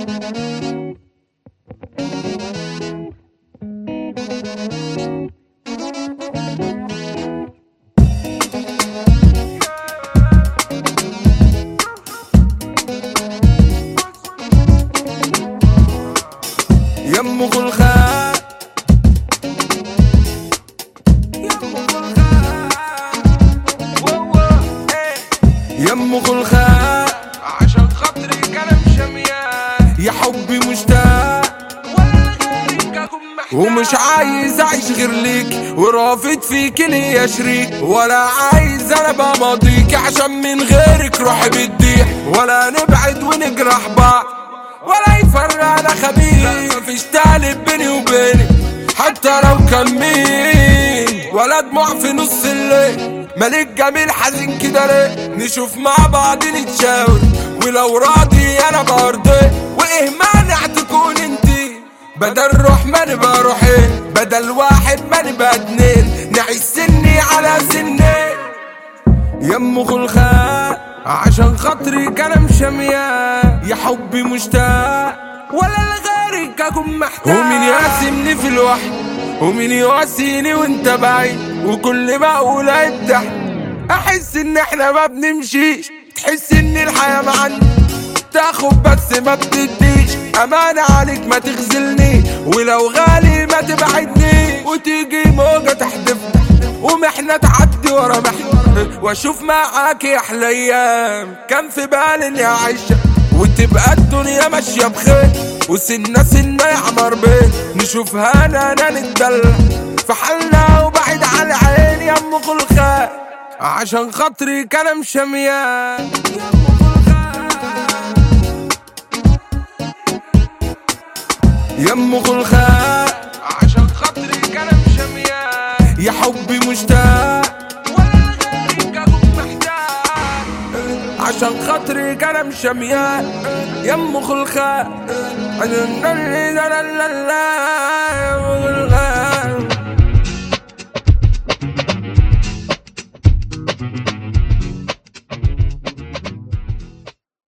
يمو خلخال يمو خلخال عشان خاطري كلام شميان يا حبي مشتاق ولا غيرك اكون محتاج ومش عايز اعيش غير ليك ورافض فيك ليا شريك ولا عايز انا بقى ماضيك عشان من غيرك روحي بتضيع ولا نبعد ونجرح بعض ولا يفرقنا خبيث مفيش تالت بيني وبينك حتى لو كان مين ولا دموع في نص الليل مالك جميل حزين كده ليه نشوف مع بعض نتشاور ولو راضي انا برضي وايه مانع تكون انتي بدل روح ما نبقى روحين بدل واحد ما نبقى اتنين نعيش سني على سنين يمو خلخال عشان خاطري كلام شميان يا حبي مشتاق ولا لغيرك اكون محتاج ومين يقاسمني في الوحد ومين يواسيني وانت بعيد وكل ما اقول ابدح احس ان احنا ما بنمشيش تحس ان الحياة معانا تاخد بس ما بتديش امانة عليك ما تخذلني ولو غالي ما تبعدني وتيجي موجة تحدفنا ومحنة تعدي ورا محنة واشوف معاك احلى ايام كان في بالي اني اعيشها وتبقى الدنيا ماشية بخير وسنة سنة يعمر بين نشوف هنا نتدلع في حالنا وبعيد على العين يمو خلخال عشان خاطري كلام شميان يمو خلخال عشان خاطري كلام شميان يا حبي مشتاق ولا غيرك اكون محتاج عشان خاطري كلام شميان يمو خلخال